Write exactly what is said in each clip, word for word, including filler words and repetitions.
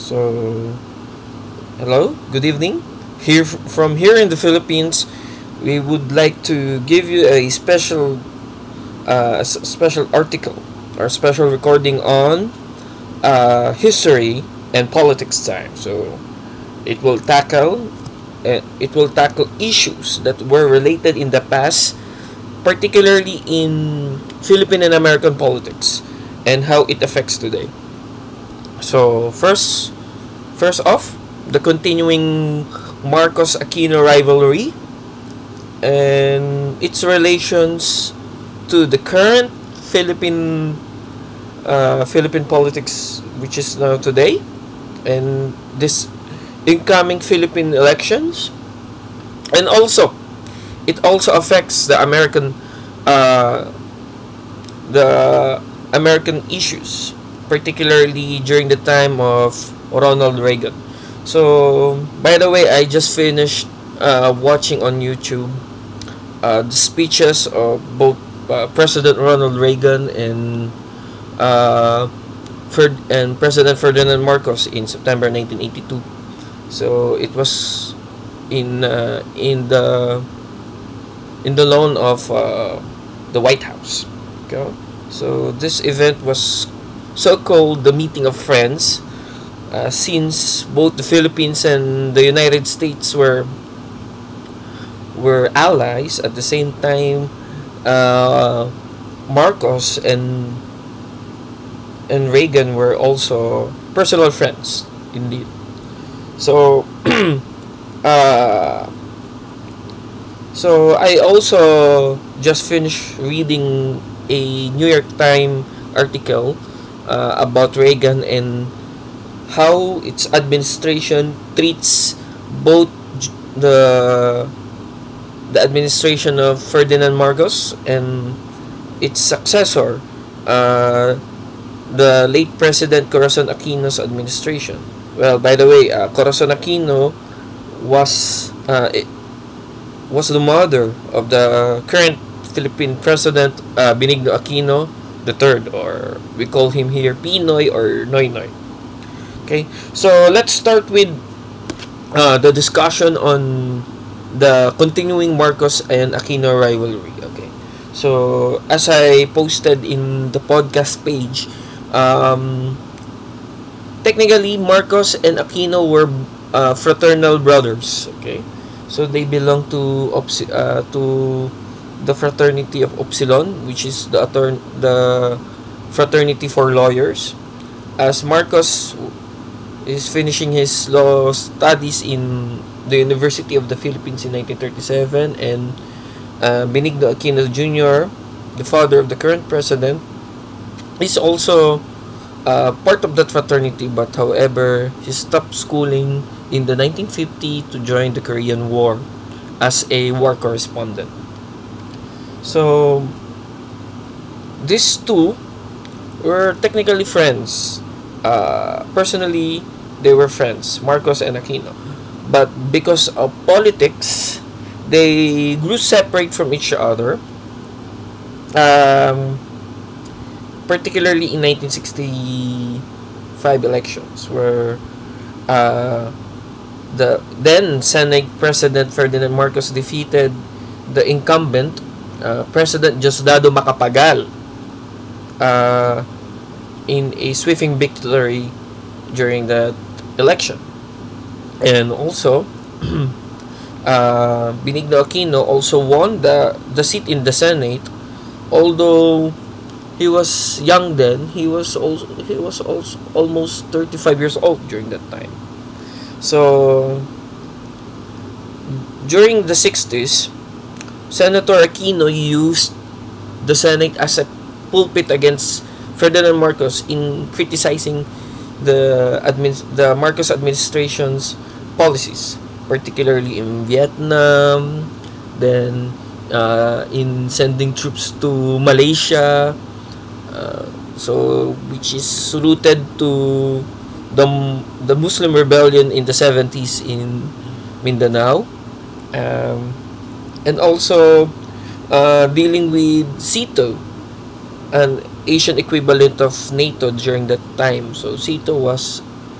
So, hello, good evening. Here from here in the Philippines, we would like to give you a special, uh, special article or special recording on uh, history and politics time. So, it will tackle, uh, it will tackle issues that were related in the past, particularly in Philippine and American politics, and how it affects today. So, first First off, the continuing Marcos Aquino rivalry and its relations to the current Philippine uh, Philippine politics, which is now today, and this incoming Philippine elections, and also it also affects the American uh, the American issues, particularly during the time of Ronald Reagan. So, by the way, I just finished uh, watching on YouTube uh, the speeches of both uh, President Ronald Reagan and uh, Ferd- and President Ferdinand Marcos in September nineteen eighty-two. So it was in uh, in the in the lawn of uh, the White House. Okay? So this event was so called the meeting of friends, uh, since both the Philippines and the United States were were allies at the same time. Uh, Marcos and and Reagan were also personal friends, indeed. So, uh, so I also just finished reading a New York Times article uh, about Reagan and how its administration treats both the the administration of Ferdinand Marcos and its successor, uh, the late President Corazon Aquino's administration. Well, by the way, uh, Corazon Aquino was uh, was the mother of the current Philippine President, uh, Benigno Aquino the third, or we call him here Pinoy or Noy Noy. Okay, so let's start with uh, the discussion on the continuing Marcos and Aquino rivalry. Okay, so as I posted in the podcast page, um, technically Marcos and Aquino were uh, fraternal brothers. Okay, so they belong to Opsi- uh, to the fraternity of Upsilon, which is the attorn- the fraternity for lawyers. As Marcos is finishing his law studies in the University of the Philippines in nineteen thirty-seven, and uh, Benigno Aquino Junior, the father of the current president, is also uh, part of that fraternity, but however, he stopped schooling in the nineteen fifty to join the Korean War as a war correspondent. So, these two were technically friends. Uh, personally, they were friends, Marcos and Aquino. But because of politics, they grew separate from each other. Um, particularly in nineteen sixty-five elections, where uh, the then Senate President Ferdinand Marcos defeated the incumbent uh, President Diosdado Macapagal uh, in a sweeping victory during that election. And also, uh, Benigno Aquino also won the, the seat in the Senate, although he was young then. He was also he was also almost thirty-five years old during that time. So during the sixties, Senator Aquino used the Senate as a pulpit against Ferdinand Marcos in criticizing the admin the Marcos administration's policies, particularly in Vietnam, then uh, in sending troops to Malaysia, uh, so which is rooted to the the Muslim rebellion in the seventies in Mindanao, um, and also uh, dealing with SEATO, an Asian equivalent of NATO during that time. So SEATO was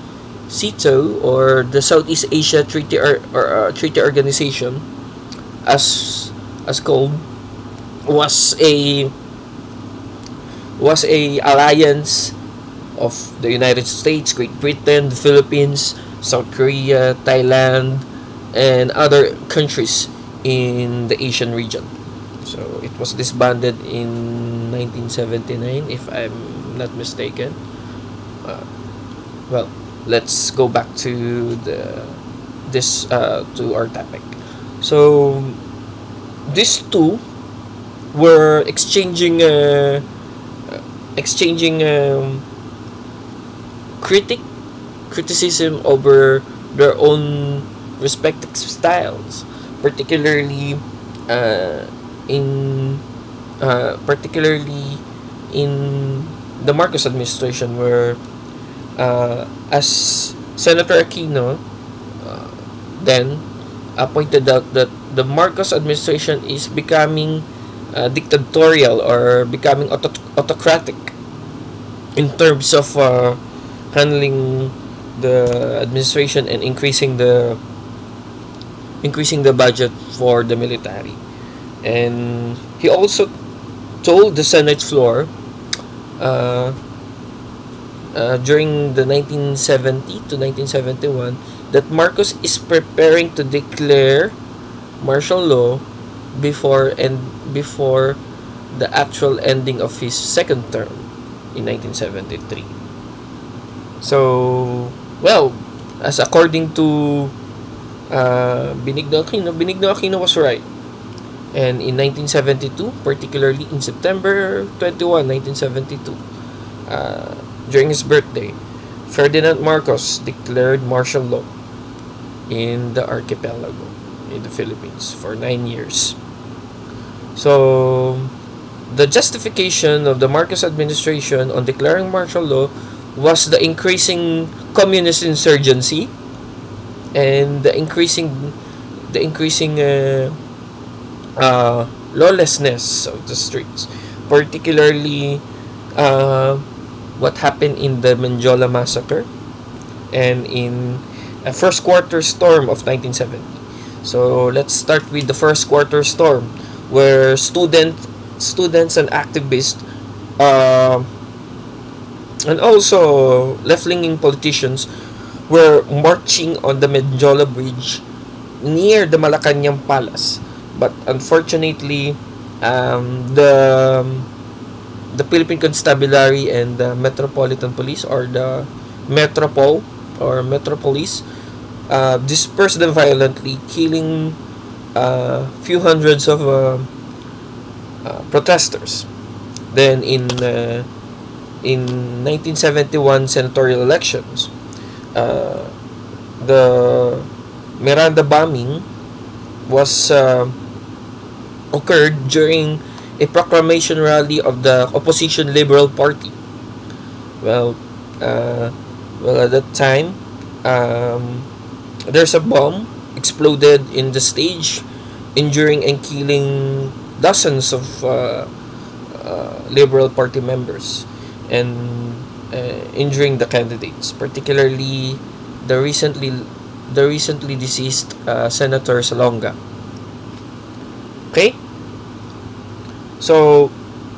CITO, or the Southeast Asia Treaty or, or uh, Treaty Organization, as as called, was a was a alliance of the United States, Great Britain, the Philippines, South Korea, Thailand, and other countries in the Asian region. So it was disbanded in nineteen seventy-nine, if I'm not mistaken. Uh, well, let's go back to the this uh, to our topic. So these two were exchanging uh, exchanging um, critic criticism over their own respective styles, particularly uh, in uh, particularly in the Marcos administration, where uh, as Senator Aquino uh, then uh, pointed out that the Marcos administration is becoming uh, dictatorial, or becoming auto- autocratic in terms of uh, handling the administration and increasing the increasing the budget for the military. And he also told the Senate floor uh, uh, during the nineteen seventy to nineteen seventy-one that Marcos is preparing to declare martial law before and before the actual ending of his second term in nineteen seventy-three. So, well, as according to uh, Benigno Aquino, Benigno Aquino was right. And in nineteen seventy-two, particularly in September twenty-first, nineteen seventy-two, uh, during his birthday, Ferdinand Marcos declared martial law in the archipelago, in the Philippines, for nine years. So, the justification of the Marcos administration on declaring martial law was the increasing communist insurgency and the increasing the increasing uh, uh, lawlessness of the streets, particularly uh, what happened in the Menjola massacre and in a first quarter storm of nineteen seventy. So let's start with the first quarter storm, where student students and activists uh, and also left-leaning politicians were marching on the Menjola Bridge near the Malacanang Palace. But unfortunately, um, the the Philippine Constabulary and the Metropolitan Police, or the Metropol or Metropolis, uh, dispersed them violently, killing a uh, few hundreds of uh, uh, protesters. Then in uh, in nineteen seventy-one senatorial elections, uh, the Miranda bombing was uh, occurred during a proclamation rally of the opposition Liberal Party. Well, uh, well at that time, um, there's a bomb exploded in the stage, injuring and killing dozens of uh, uh, Liberal Party members, and uh, injuring the candidates, particularly the recently the recently deceased uh, Senator Salonga. Okay, so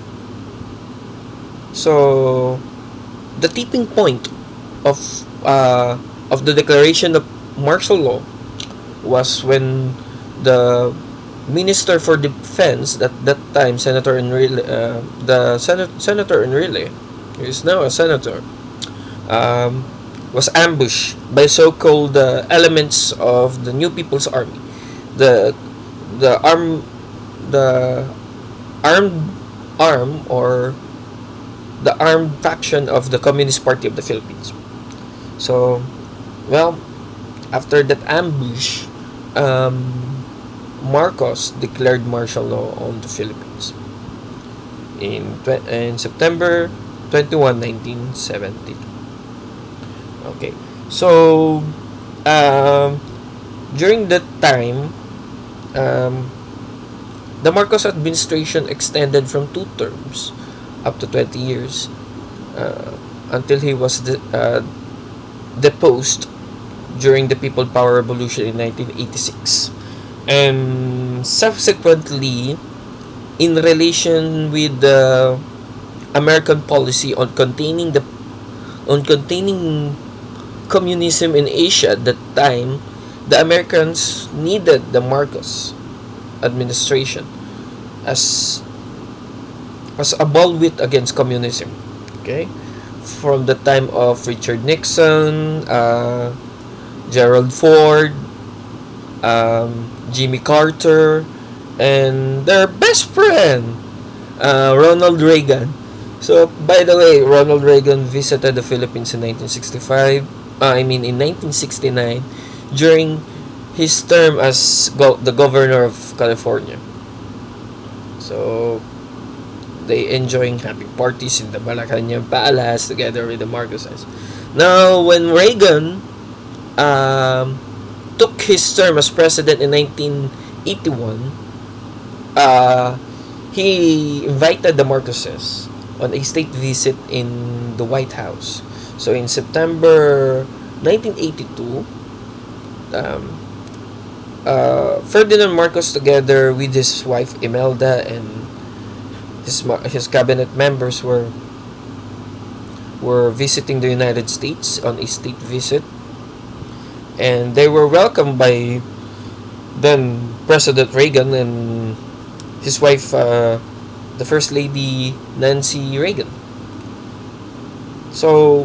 so the tipping point of uh, of the declaration of martial law was when the Minister for Defense at that time, Senator Enrile, uh, the Senat- Senator Enrile, who is now a senator, um, was ambushed by so-called uh, elements of the New People's Army, the the arm the armed arm or the armed faction of the Communist Party of the Philippines. So, well, after that ambush, um, Marcos declared martial law on the Philippines in tw- in September twenty-first, nineteen seventy. Okay, so um, during that time, um, the Marcos administration extended from two terms up to twenty years uh, until he was de- uh, deposed during the People Power Revolution in nineteen eighty-six. And subsequently, in relation with the American policy on containing the on containing communism in Asia at that time, the Americans needed the Marcos administration as as a bulwark against communism. Okay, from the time of Richard Nixon, uh, Gerald Ford, um, Jimmy Carter, and their best friend, uh, Ronald Reagan. So, by the way, Ronald Reagan visited the Philippines in nineteen sixty-five. Uh, I mean, in nineteen sixty-nine, during his term as go- the governor of California. So, they enjoying happy parties in the Malacanang Palace together with the Marcoses. Now, when Reagan um, took his term as president in nineteen eighty-one, uh, he invited the Marcoses on a state visit in the White House. So in September nineteen eighty-two, um, uh, Ferdinand Marcos, together with his wife Imelda and his his cabinet members, were were visiting the United States on a state visit, and they were welcomed by then President Reagan and his wife, uh, the First Lady Nancy Reagan. So,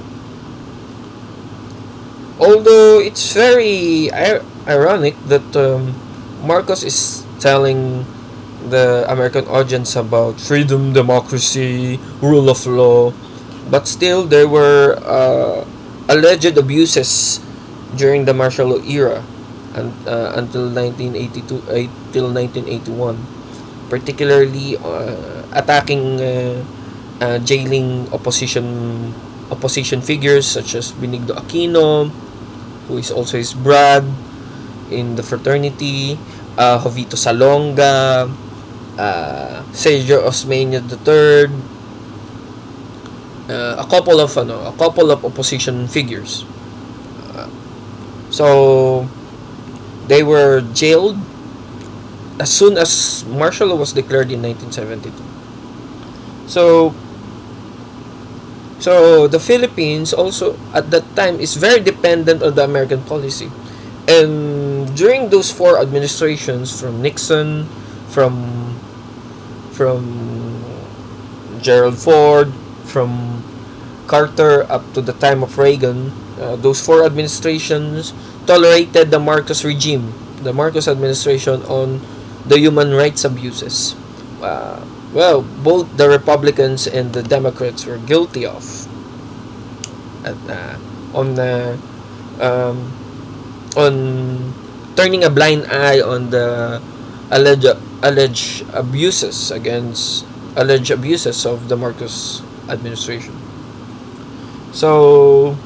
although it's very ir- ironic that um, Marcos is telling the American audience about freedom, democracy, rule of law, but still there were uh, alleged abuses during the martial law era and, uh, until nineteen eighty-two uh, till nineteen eighty-one, particularly uh, attacking uh, uh, jailing opposition opposition figures such as Benigno Aquino, who is also his brad in the fraternity, uh, Jovito Salonga, uh, Sergio Osmeña the third, uh, a couple of ano, a couple of opposition figures. Uh, so they were jailed as soon as martial law was declared in nineteen seventy-two. So so the Philippines also at that time is very dependent on the American policy. And during those four administrations, from Nixon, from from Gerald Ford, from Carter up to the time of Reagan, uh, those four administrations tolerated the Marcos regime, the Marcos administration, on the human rights abuses. Uh, well, both the Republicans and the Democrats were guilty of at, uh, on uh, um, on turning a blind eye on the alleged alleged abuses against alleged abuses of the Marcos administration. So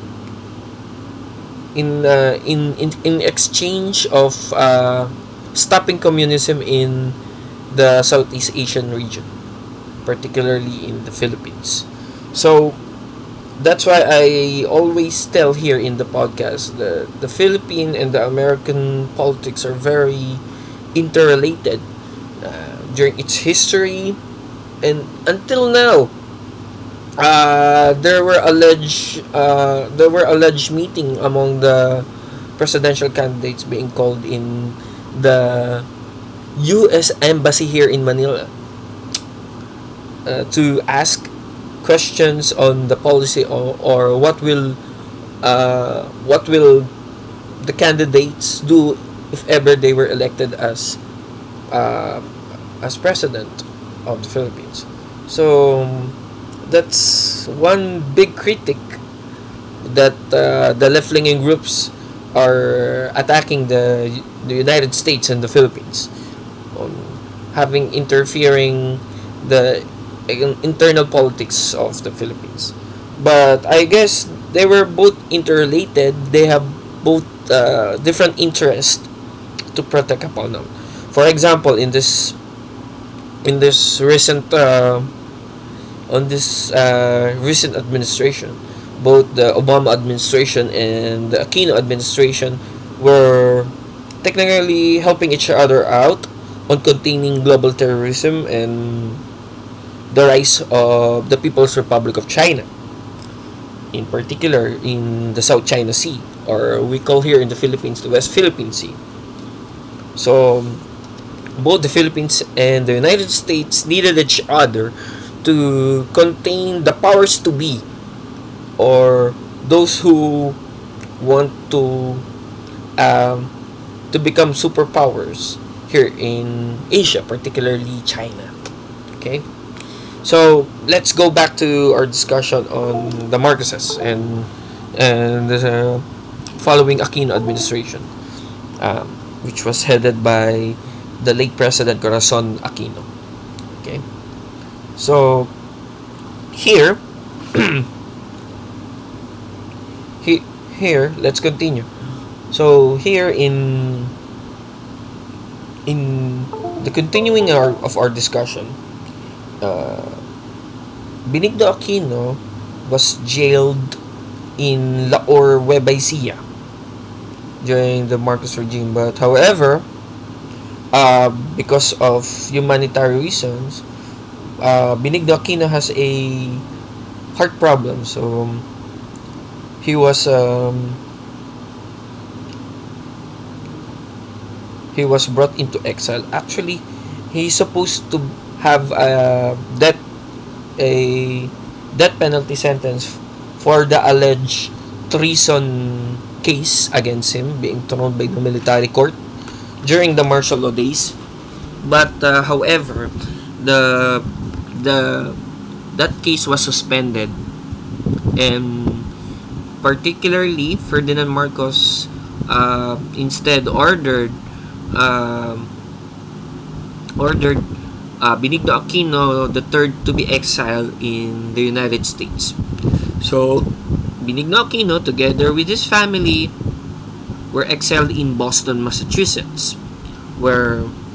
in uh, in, in in exchange of uh, stopping communism in the Southeast Asian region, particularly in the Philippines. So that's why I always tell here in the podcast that the Philippine and the American politics are very interrelated uh, during its history, and until now. Uh, there were alleged uh, there were alleged meeting among the presidential candidates being called in the U S Embassy here in Manila uh, to ask questions on the policy, or, or what will uh, what will the candidates do if ever they were elected as uh, as president of the Philippines. So that's one big critic that uh, the left-leaning groups are attacking the the United States and the Philippines on having interfering the internal politics of the Philippines. But I guess they were both interrelated. They have both uh, different interests to protect upon them. For example, in this in this recent uh, on this uh, recent administration, both the Obama administration and the Aquino administration were technically helping each other out on containing global terrorism and the rise of the People's Republic of China, in particular in the South China Sea, or we call here in the Philippines the West Philippine Sea. So both the Philippines and the United States needed each other to contain the powers to be, or those who want to um, to become superpowers here in Asia, particularly China. Okay, so let's go back to our discussion on the Marcoses and and the following Aquino administration, um, which was headed by the late President Corazon Aquino. Okay, so here, he, here, let's continue. So here in in the continuing our, of our discussion, uh, Benigno Aquino was jailed in Lahore, Webaisia during the Marcos regime. But however, uh, because of humanitarian reasons, uh, Benigno Aquino has a heart problem. So um, he was um, he was brought into exile. Actually, he's supposed to have a death a death penalty sentence for the alleged treason case against him being thrown by the military court during the martial law days. But uh, however, the the that case was suspended, and particularly Ferdinand Marcos uh, instead ordered um, ordered uh, Benigno Aquino the third to be exiled in the United States. So Benigno Aquino, together with his family, were exiled in Boston, Massachusetts, where